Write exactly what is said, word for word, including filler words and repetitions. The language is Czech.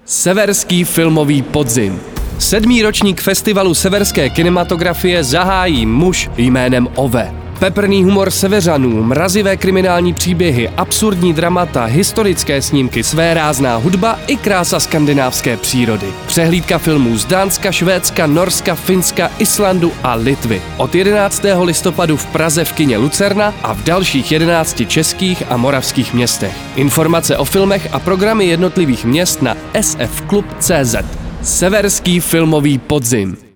Severský filmový podzim. Sedmý ročník festivalu severské kinematografie zahájí muž jménem Ove. Peprný humor Seveřanů, mrazivé kriminální příběhy, absurdní dramata, historické snímky, svérázná hudba i krása skandinávské přírody. Přehlídka filmů z Dánska, Švédska, Norska, Finska, Islandu a Litvy. Od jedenáctého listopadu v Praze v kině Lucerna a v dalších jedenácti českých a moravských městech. Informace o filmech a programy jednotlivých měst na s f klub tečka cé zet. Severský filmový podzim.